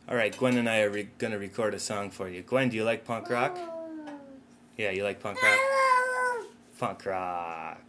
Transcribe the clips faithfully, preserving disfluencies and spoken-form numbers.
All right, Gwen and I are re- going to record a song for you. Gwen, do you like punk rock? Yeah, you like punk rock? Punk rock.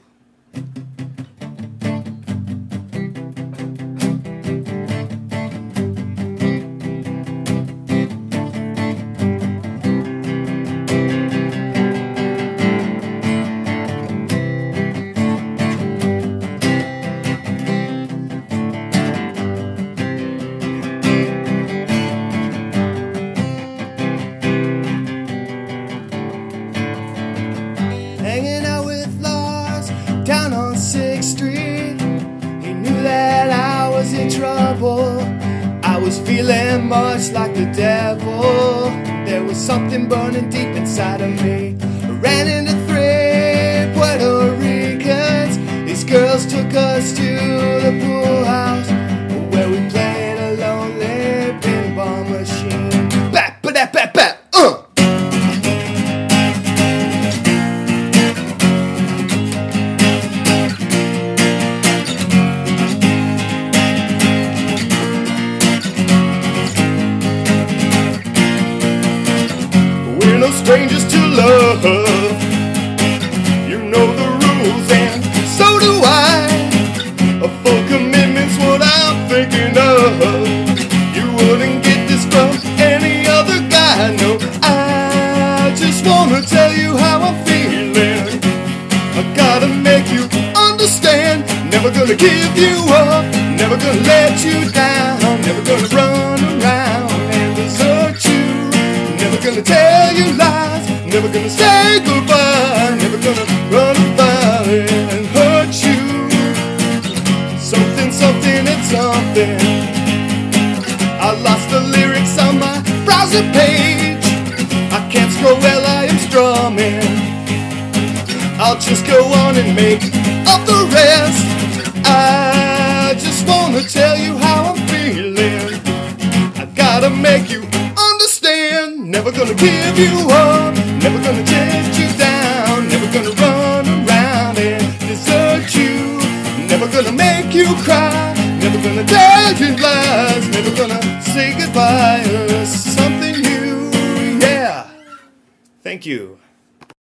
Hanging out with Lars down on sixth Street. He knew that I was in trouble. I was feeling much like the devil. There was something burning deep inside of me. I ran into three Puerto Ricans. These girls took us to the pool house where we played a lonely pinball machine. Bap, ba, da, bap, bap, uh! We're no strangers to love. You know the rules and so do I. A full commitment's what I'm thinking of. You wouldn't get this from any other guy, no. I just wanna tell you how I'm feeling. I gotta make you understand. Never gonna give you up. Never gonna let you down. Never gonna run around and desert you. Never gonna tell you lies, never gonna say goodbye, never gonna run about it and hurt you. Something, something, and something. I lost the lyrics on my browser page. I can't scroll while I am strumming. I'll just go on and make up the rest. I just wanna tell you how I'm feeling. I gotta make you understand. Never gonna give you up, never gonna let you down, never gonna run around and desert you, never gonna make you cry, never gonna tell you lies, never gonna say goodbye or something new, yeah. Thank you.